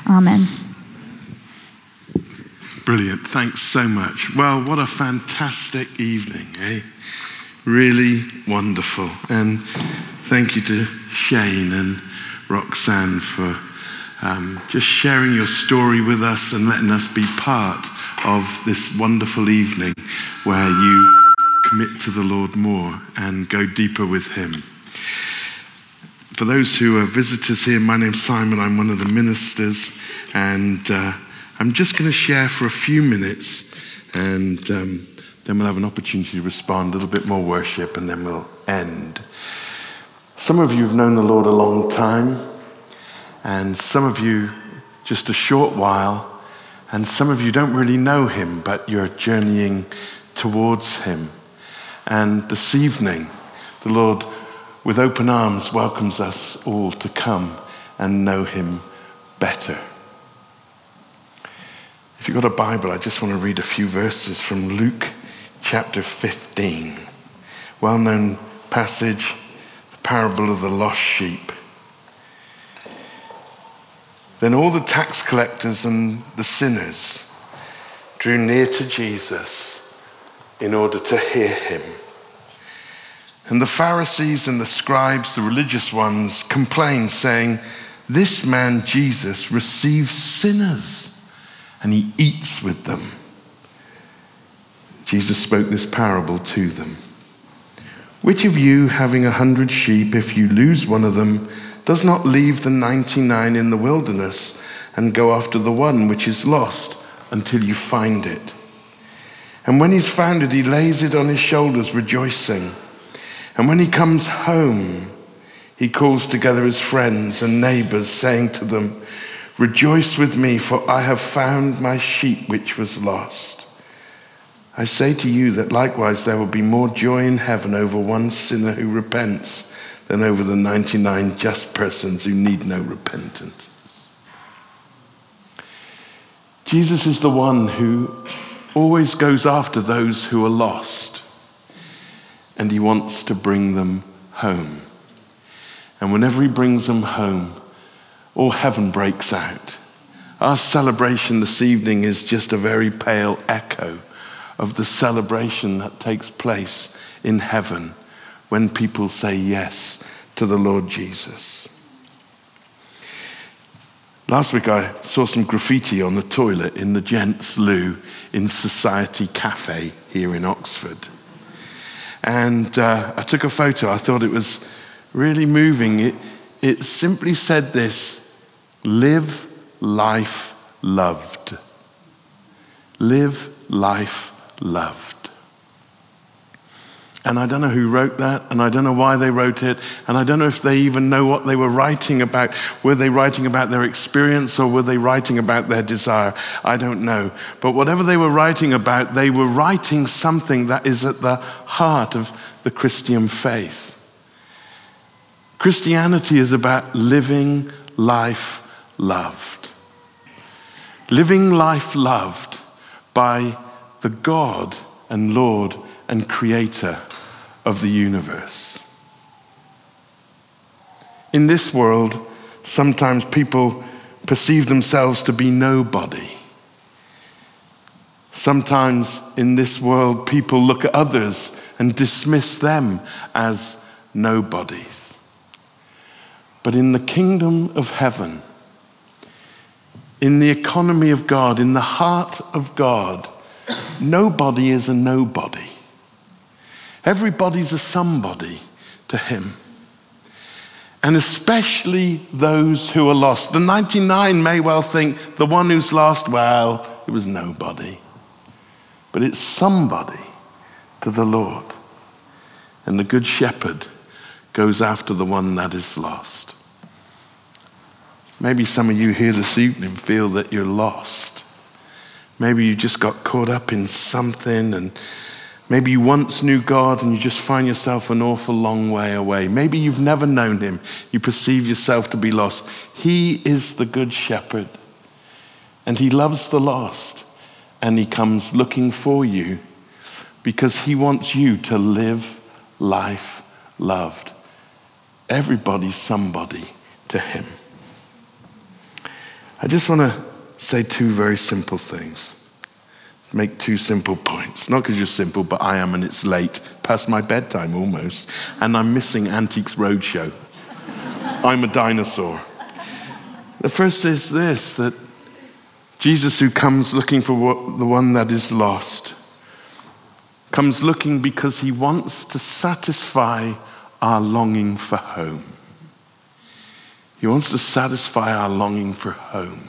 Amen. Brilliant. Thanks so much. Well, what a fantastic evening, eh? Really wonderful. And thank you to Shane and Roxanne for just sharing your story with us and letting us be part of this wonderful evening where you commit to the Lord more and go deeper with him. For those who are visitors here, my name's Simon. I'm one of the ministers, and I'm just going to share for a few minutes, and then we'll have an opportunity to respond, a little bit more worship, and then we'll end. Some of you have known the Lord a long time, and some of you just a short while, and some of you don't really know him, but you're journeying towards him. And this evening, the Lord, with open arms, welcomes us all to come and know him better. If you've got a Bible, I just want to read a few verses from Luke chapter 15. Well-known passage, the parable of the lost sheep. Then all the tax collectors and the sinners drew near to Jesus in order to hear him. And the Pharisees and the scribes, the religious ones, complained, saying, "This man Jesus receives sinners, and he eats with them." Jesus spoke this parable to them. "Which of you, having 100 sheep, if you lose one of them, does not leave the 99 in the wilderness and go after the one which is lost until you find it? And when he's found it, he lays it on his shoulders, rejoicing. And when he comes home, he calls together his friends and neighbors, saying to them, 'Rejoice with me, for I have found my sheep which was lost.' I say to you that likewise there will be more joy in heaven over one sinner who repents than over the 99 just persons who need no repentance." Jesus is the one who always goes after those who are lost, and he wants to bring them home. And whenever he brings them home, all heaven breaks out. Our celebration this evening is just a very pale echo of the celebration that takes place in heaven when people say yes to the Lord Jesus. Last week I saw some graffiti on the toilet in the gents' loo in Society Cafe here in Oxford. And I took a photo. I thought it was really moving. It simply said this: "Live life loved." Live life loved. And I don't know who wrote that, and I don't know why they wrote it, and I don't know if they even know what they were writing about. Were they writing about their experience, or were they writing about their desire? I don't know. But whatever they were writing about, they were writing something that is at the heart of the Christian faith. Christianity is about living life loved. Living life loved by the God and Lord and Creator of the universe. In this world, sometimes people perceive themselves to be nobody. Sometimes in this world, people look at others and dismiss them as nobodies. But in the kingdom of heaven, in the economy of God, in the heart of God, nobody is a nobody. Everybody's a somebody to him. And especially those who are lost. The 99 may well think the one who's lost, well, it was nobody. But it's somebody to the Lord. And the good shepherd goes after the one that is lost. Maybe some of you here this evening feel that you're lost. Maybe you just got caught up in something, and maybe you once knew God and you just find yourself an awful long way away. Maybe you've never known him. You perceive yourself to be lost. He is the good shepherd, and he loves the lost, and he comes looking for you because he wants you to live life loved. Everybody's somebody to him. I just want to say two very simple things. Make two simple points. Not because you're simple, but I am, and it's late. Past my bedtime almost. And I'm missing Antiques Roadshow. I'm a dinosaur. The first is this, that Jesus, who comes looking for the one that is lost, comes looking because he wants to satisfy our longing for home. He wants to satisfy our longing for home.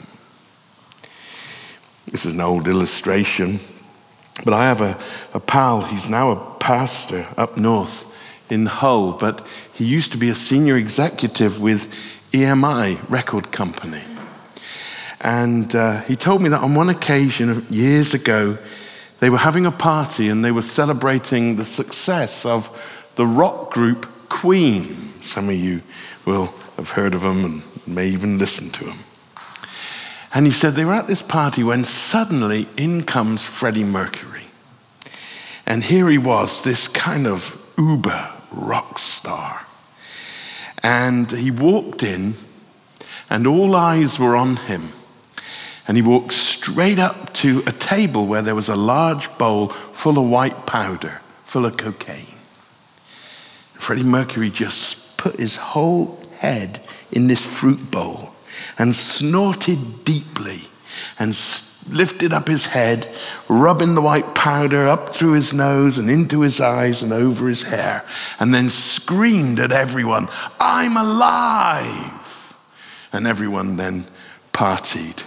This is an old illustration, but I have a pal. He's now a pastor up north in Hull, but he used to be a senior executive with EMI Record Company. And he told me that on one occasion years ago, they were having a party and they were celebrating the success of the rock group Queen. Some of you will have heard of them and may even listen to them. And he said they were at this party when suddenly in comes Freddie Mercury. And here he was, this kind of uber rock star. And he walked in and all eyes were on him. And he walked straight up to a table where there was a large bowl full of white powder, full of cocaine. Freddie Mercury just put his whole head in this fruit bowl and snorted deeply and lifted up his head, rubbing the white powder up through his nose and into his eyes and over his hair, and then screamed at everyone, "I'm alive!" And everyone then partied.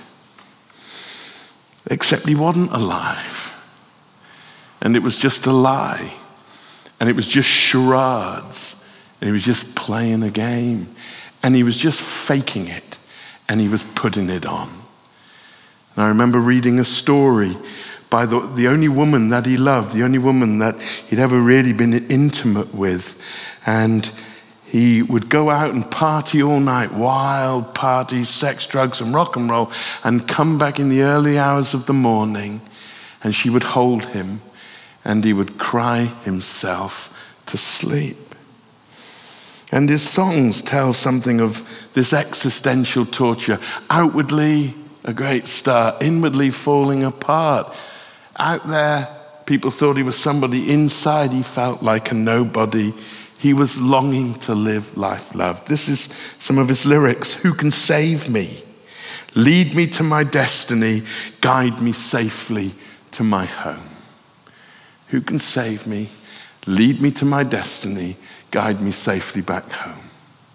Except he wasn't alive. And it was just a lie. And it was just charades. And he was just playing a game. And he was just faking it. And he was putting it on. And I remember reading a story by the only woman that he loved, the only woman that he'd ever really been intimate with. And he would go out and party all night, wild parties, sex, drugs, and rock and roll, and come back in the early hours of the morning, and she would hold him, and he would cry himself to sleep. And his songs tell something of this existential torture. Outwardly, a great star, inwardly falling apart. Out there, people thought he was somebody. Inside, he felt like a nobody. He was longing to live life loved. This is some of his lyrics. Who can save me? Lead me to my destiny. Guide me safely to my home. Who can save me? Lead me to my destiny. Guide me safely back home.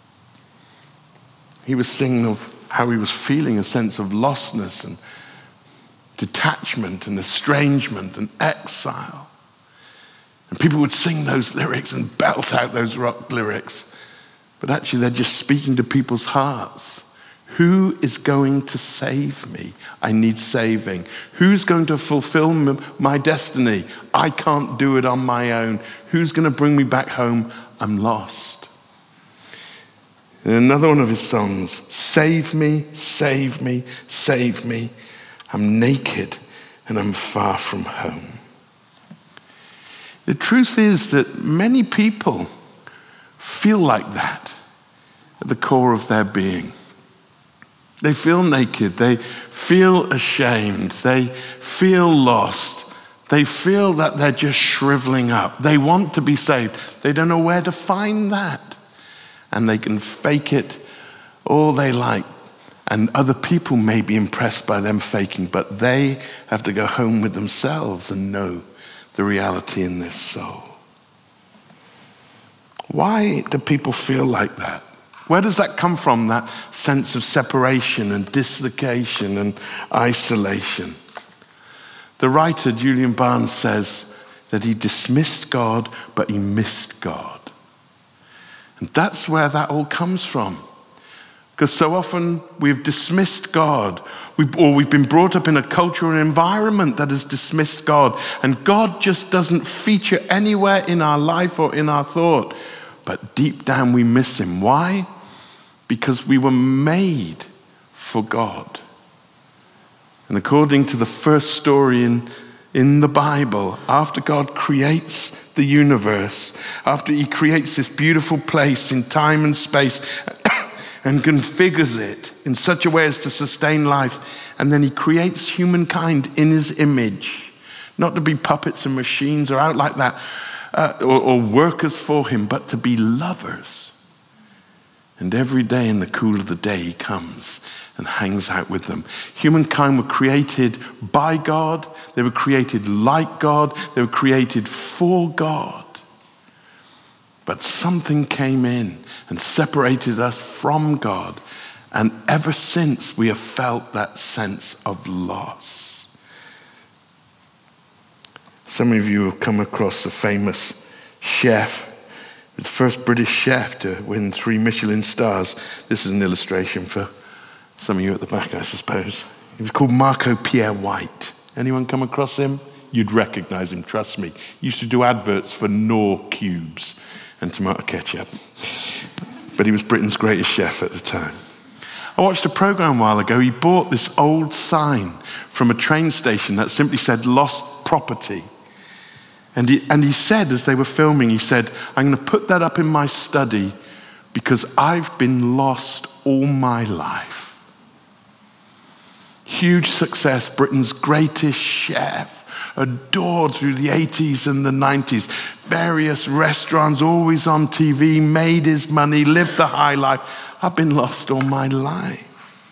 He was singing of how he was feeling a sense of lostness and detachment and estrangement and exile. And people would sing those lyrics and belt out those rock lyrics. But actually, they're just speaking to people's hearts. Who is going to save me? I need saving. Who's going to fulfill my destiny? I can't do it on my own. Who's going to bring me back home? I'm lost. And another one of his songs, save me, save me, save me. I'm naked and I'm far from home. The truth is that many people feel like that at the core of their being. They feel naked, they feel ashamed, they feel lost, they feel that they're just shriveling up. They want to be saved. They don't know where to find that. And they can fake it all they like. And other people may be impressed by them faking, but they have to go home with themselves and know the reality in their soul. Why do people feel like that? Where does that come from, that sense of separation and dislocation and isolation? The writer, Julian Barnes, says that he dismissed God, but he missed God. And that's where that all comes from. Because so often we've dismissed God, we've been brought up in a culture and environment that has dismissed God, and God just doesn't feature anywhere in our life or in our thought. But deep down we miss him. Why? Because we were made for God. And according to the first story in the Bible, after God creates the universe, after he creates this beautiful place in time and space, and configures it in such a way as to sustain life. And then he creates humankind in his image, not to be puppets and machines or out like that, or workers for him, but to be lovers. And every day in the cool of the day, he comes and hangs out with them. Humankind were created by God. They were created like God. They were created for God. But something came in and separated us from God. And ever since, we have felt that sense of loss. Some of you have come across the famous chef, the first British chef to win 3 Michelin stars. This is an illustration for some of you at the back, I suppose. He was called Marco Pierre White. Anyone come across him? You'd recognize him, trust me. He used to do adverts for Knorr cubes and tomato ketchup. But he was Britain's greatest chef at the time. I watched a program a while ago. He bought this old sign from a train station that simply said "lost property." And he said, as they were filming, he said, "I'm going to put that up in my study because I've been lost all my life." Huge success, Britain's greatest chef, adored through the 80s and the 90s. Various restaurants, always on TV, made his money, lived the high life. I've been lost all my life.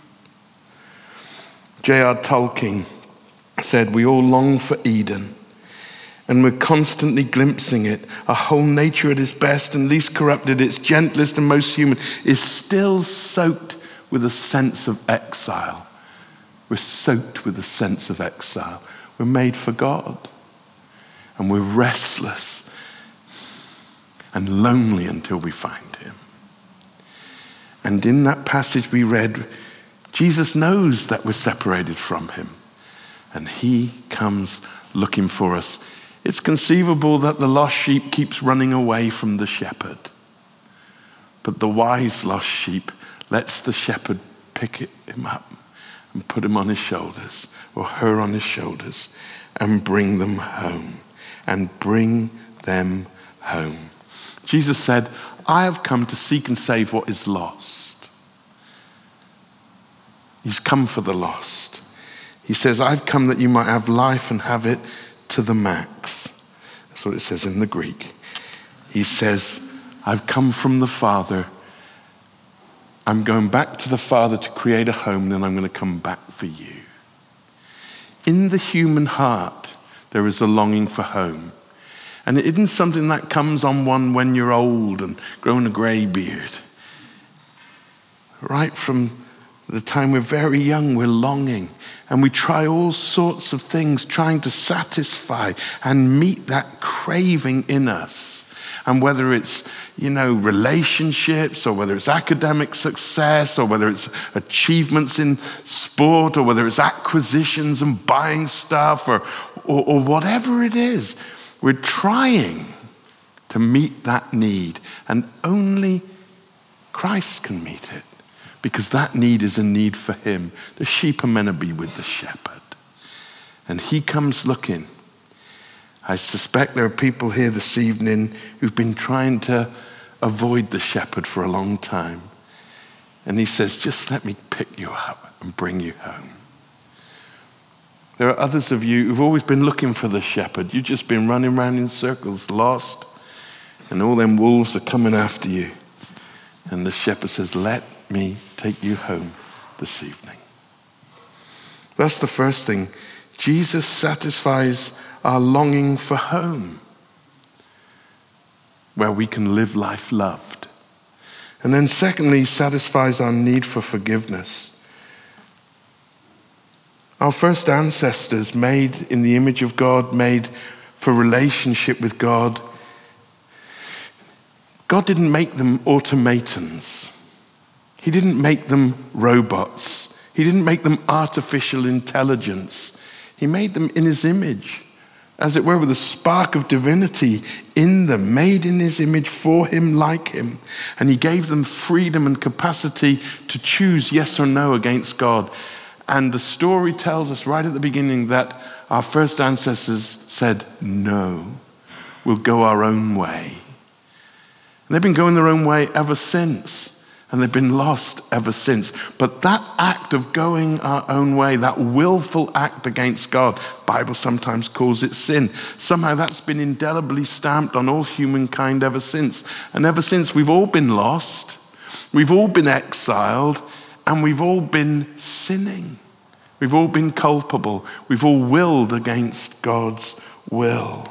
J.R. Tolkien said, "We all long for Eden, and we're constantly glimpsing it. Our whole nature at its best and least corrupted, its gentlest and most human, is still soaked with a sense of exile." We're soaked with a sense of exile. We're made for God. And we're restless and lonely until we find him. And in that passage we read, Jesus knows that we're separated from him. And he comes looking for us. It's conceivable that the lost sheep keeps running away from the shepherd. But the wise lost sheep lets the shepherd pick him up and put him on his shoulders, or her on his shoulders, and bring them home. And bring them home. Jesus said, "I have come to seek and save what is lost." He's come for the lost. He says, "I've come that you might have life and have it to the max." That's what it says in the Greek. He says, "I've come from the Father. I'm going back to the Father to create a home, and then I'm going to come back for you." In the human heart, there is a longing for home. And it isn't something that comes on one when you're old and grown a grey beard. Right from the time we're very young, we're longing. And we try all sorts of things, trying to satisfy and meet that craving in us. And whether it's, relationships, or whether it's academic success, or whether it's achievements in sport, or whether it's acquisitions and buying stuff, or whatever it is, we're trying to meet that need. And only Christ can meet it, because that need is a need for him. The sheep are meant to be with the shepherd. And he comes looking. I suspect there are people here this evening who've been trying to avoid the shepherd for a long time. And he says, "Just let me pick you up and bring you home." There are others of you who've always been looking for the shepherd. You've just been running around in circles, lost, and all them wolves are coming after you. And the shepherd says, "Let me take you home this evening." That's the first thing. Jesus satisfies our longing for home, where we can live life loved. And then secondly, he satisfies our need for forgiveness. Our first ancestors, made in the image of God, made for relationship with God, God didn't make them automatons. He didn't make them robots. He didn't make them artificial intelligence. He made them in his image, as it were, with a spark of divinity in them, made in his image for him, like him. And he gave them freedom and capacity to choose yes or no against God. And the story tells us right at the beginning that our first ancestors said, "No, we'll go our own way." And they've been going their own way ever since. And they've been lost ever since. But that act of going our own way, that willful act against God, the Bible sometimes calls it sin. Somehow that's been indelibly stamped on all humankind ever since. And ever since, we've all been lost, we've all been exiled, and we've all been sinning. We've all been culpable. We've all willed against God's will.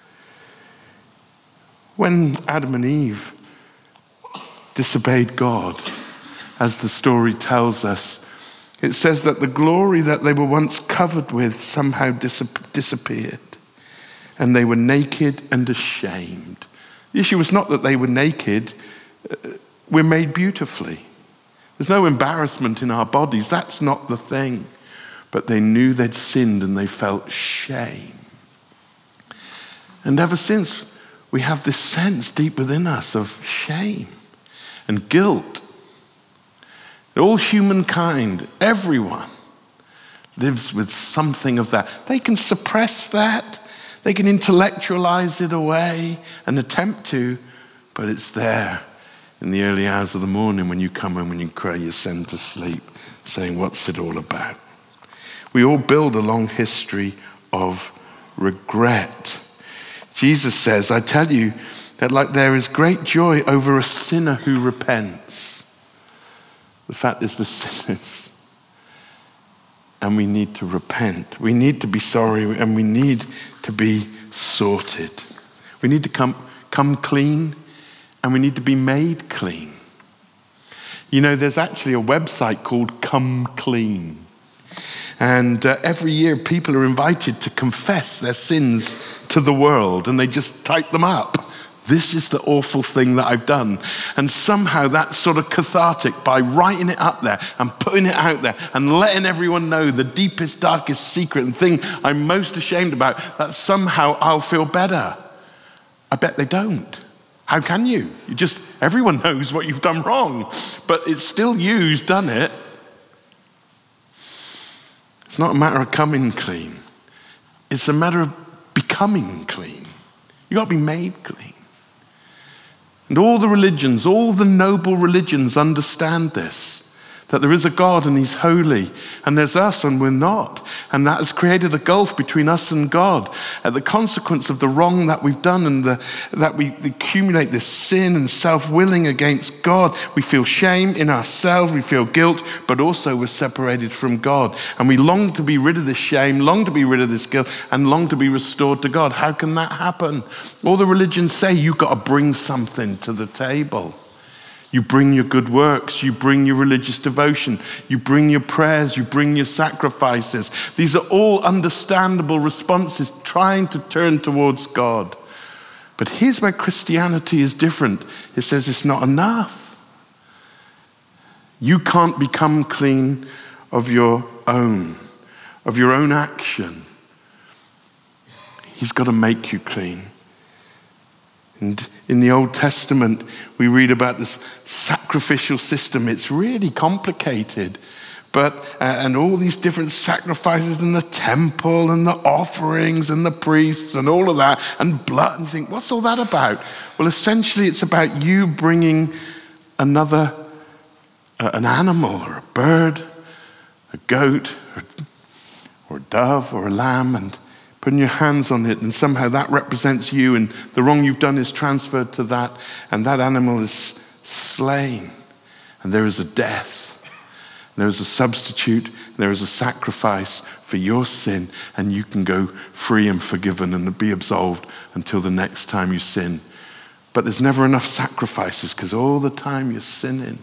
When Adam and Eve disobeyed God, as the story tells us, it says that the glory that they were once covered with somehow disappeared, and they were naked and ashamed. The issue was not that they were naked. We're made beautifully. There's no embarrassment in our bodies. That's not the thing. But they knew they'd sinned and they felt shame. And ever since, we have this sense deep within us of shame and guilt. All humankind, everyone, lives with something of that. They can suppress that. They can intellectualize it away and attempt to, but it's there in the early hours of the morning when you come home and you cry yourself to sleep, saying, what's it all about? We all build a long history of regret. Jesus says, I tell you, that like there is great joy over a sinner who repents. The fact is we're sinners. And we need to repent. We need to be sorry and we need to be sorted. We need to come clean and we need to be made clean. You know, there's actually a website called Come Clean. And every year people are invited to confess their sins to the world and they just type them up. This is the awful thing that I've done. And somehow that's sort of cathartic by writing it up there and putting it out there and letting everyone know the deepest, darkest secret and thing I'm most ashamed about, that somehow I'll feel better. I bet they don't. How can you? Everyone knows what you've done wrong, but it's still you who's done it. It's not a matter of coming clean. It's a matter of becoming clean. You've got to be made clean. And all the religions, all the noble religions understand this, that there is a God and he's holy, and there's us and we're not. And that has created a gulf between us and God. The consequence of the wrong that we've done and that we accumulate this sin and self-willing against God, we feel shame in ourselves, we feel guilt, but also we're separated from God. And we long to be rid of this shame, long to be rid of this guilt, and long to be restored to God. How can that happen? All the religions say you've got to bring something to the table. You bring your good works, you bring your religious devotion, you bring your prayers, you bring your sacrifices. These are all understandable responses trying to turn towards God. But here's where Christianity is different. It says it's not enough. You can't become clean of your own action. He's got to make you clean. And in the Old Testament, we read about this sacrificial system. It's really complicated. And all these different sacrifices in the temple and the offerings and the priests and all of that and blood. And you think, what's all that about? Well, essentially, it's about you bringing an animal or a bird, a goat or a dove or a lamb, and putting your hands on it, and somehow that represents you, and the wrong you've done is transferred to that, and that animal is slain. And there is a death, there is a substitute, there is a sacrifice for your sin, and you can go free and forgiven and be absolved until the next time you sin. But there's never enough sacrifices because all the time you're sinning.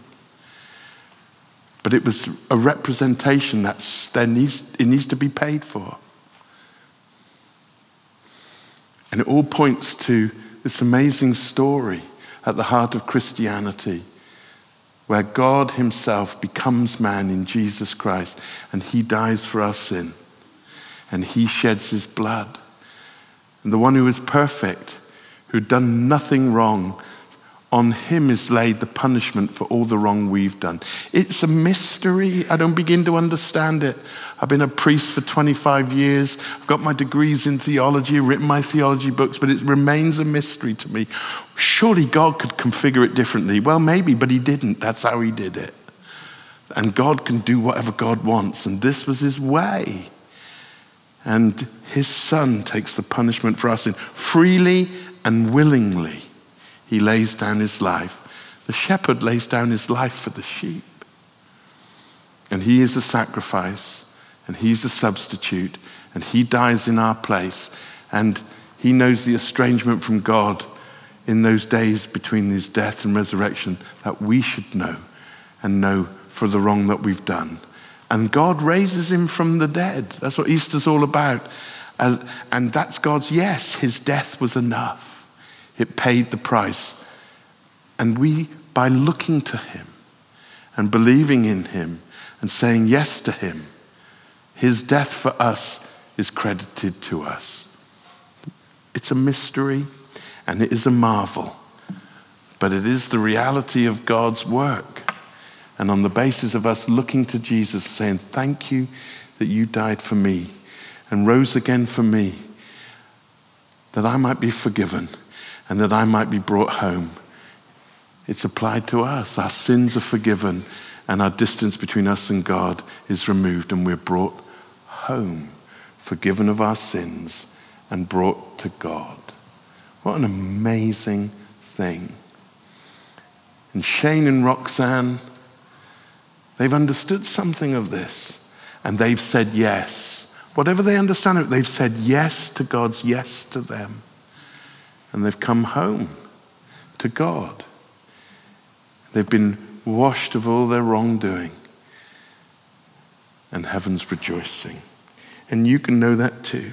But it was a representation it needs to be paid for. And it all points to this amazing story at the heart of Christianity, where God himself becomes man in Jesus Christ, and he dies for our sin, and he sheds his blood. And the one who is perfect, who'd done nothing wrong, On him is laid the punishment for all the wrong we've done. It's a mystery. I don't begin to understand it. I've been a priest for 25 years. I've got my degrees in theology, written my theology books, but it remains a mystery to me. Surely God could configure it differently. Well, maybe, but he didn't. That's how he did it. And God can do whatever God wants, and this was his way. And his son takes the punishment for our sin freely and willingly. He lays down his life. The shepherd lays down his life for the sheep. And he is a sacrifice, and he's a substitute, and he dies in our place. And he knows the estrangement from God in those days between his death and resurrection that we should know, and know for the wrong that we've done. And God raises him from the dead. That's what Easter's all about. And that's God's yes. His death was enough. It paid the price. And we, by looking to him and believing in him and saying yes to him, his death for us is credited to us. It's a mystery and it is a marvel, but it is the reality of God's work. And on the basis of us looking to Jesus, saying, thank you that you died for me and rose again for me, that I might be forgiven and that I might be brought home. It's applied to us. Our sins are forgiven and our distance between us and God is removed and we're brought home, forgiven of our sins and brought to God. What an amazing thing. And Shane and Roxanne, they've understood something of this and they've said yes. Whatever they understand of it, they've said yes to God's yes to them. And they've come home to God. They've been washed of all their wrongdoing. And heaven's rejoicing. And you can know that too.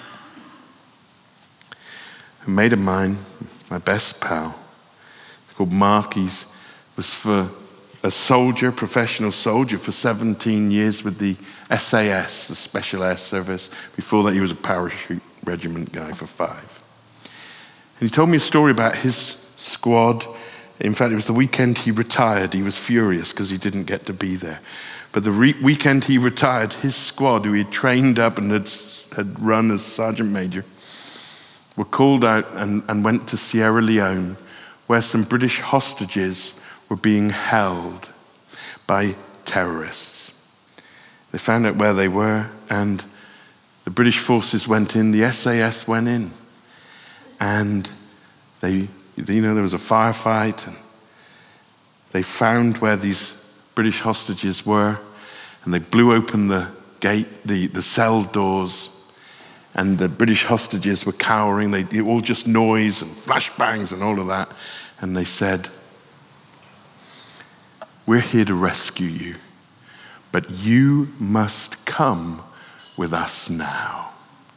A mate of mine, my best pal, called Mark, he was for a soldier, professional soldier for 17 years with the SAS, the Special Air Service. Before that, he was a parachute regiment guy for 5. And he told me a story about his squad. In fact, it was the weekend he retired. He was furious because he didn't get to be there. But the weekend he retired, his squad, who he had trained up and had run as Sergeant Major, were called out and went to Sierra Leone, where some British hostages were being held by terrorists. They found out where they were, and the British forces went in, the SAS went in, and there was a firefight, and they found where these British hostages were, and they blew open the gate, the cell doors, and the British hostages were cowering. They all just noise and flashbangs and all of that, and they said, "We're here to rescue you, but you must come with us now."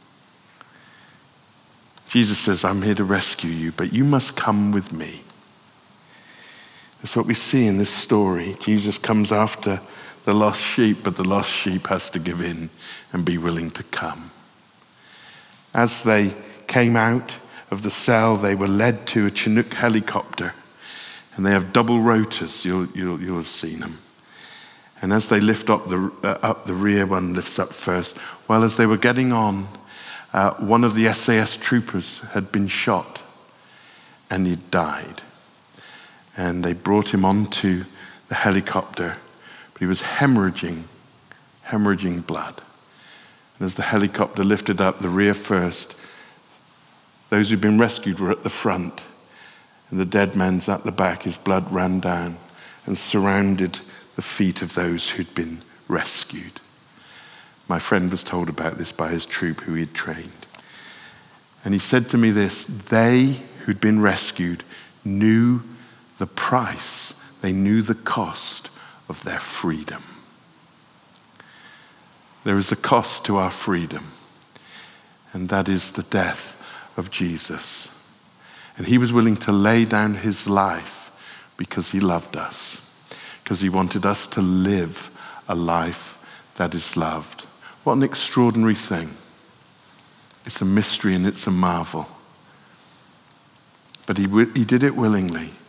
Jesus says, "I'm here to rescue you, but you must come with me." That's what we see in this story. Jesus comes after the lost sheep, but the lost sheep has to give in and be willing to come. As they came out of the cell, they were led to a Chinook helicopter, and they have double rotors. You'll have seen them. And as they lift up the rear one lifts up first. Well, as they were getting on, one of the SAS troopers had been shot, and he'd died. And they brought him onto the helicopter, but he was hemorrhaging blood. And as the helicopter lifted up the rear first, those who'd been rescued were at the front, and the dead man's at the back. His blood ran down and surrounded the feet of those who'd been rescued. My friend was told about this by his troop who he'd trained. And he said to me this: they who'd been rescued knew the price, they knew the cost of their freedom. There is a cost to our freedom, and that is the death of Jesus. And he was willing to lay down his life because he loved us, because he wanted us to live a life that is loved. What an extraordinary thing. It's a mystery and it's a marvel. But he did it willingly.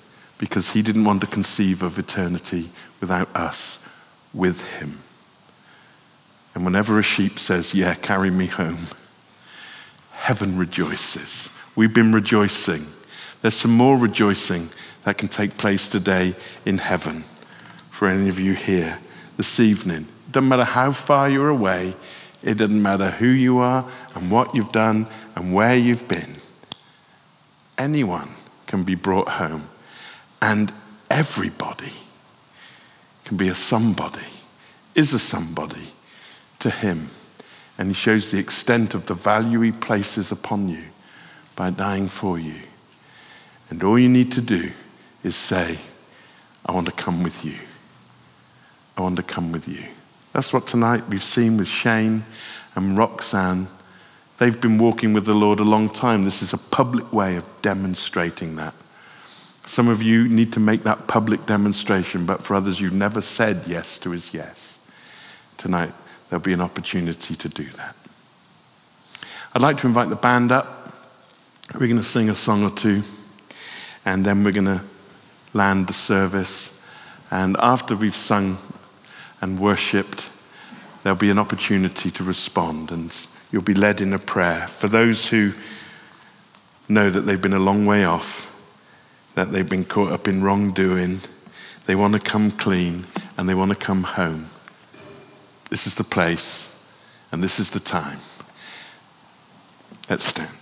because he didn't want to conceive of eternity without us with him. And whenever a sheep says, yeah, carry me home, heaven rejoices. We've been rejoicing. There's some more rejoicing that can take place today in heaven for any of you here this evening. It doesn't matter how far you're away. It doesn't matter who you are and what you've done and where you've been. Anyone can be brought home, and everybody can be a somebody, is a somebody to him. And he shows the extent of the value he places upon you by dying for you. And all you need to do is say, I want to come with you. I want to come with you. That's what tonight we've seen with Shane and Roxanne. They've been walking with the Lord a long time. This is a public way of demonstrating that. Some of you need to make that public demonstration, but for others you've never said yes to his yes. Tonight there'll be an opportunity to do that. I'd like to invite the band up. We're going to sing a song or two, and then we're going to land the service. And after we've sung and worshipped, there'll be an opportunity to respond, and you'll be led in a prayer. For those who know that they've been a long way off, that they've been caught up in wrongdoing, they want to come clean, and they want to come home. This is the place, and this is the time. Let's stand.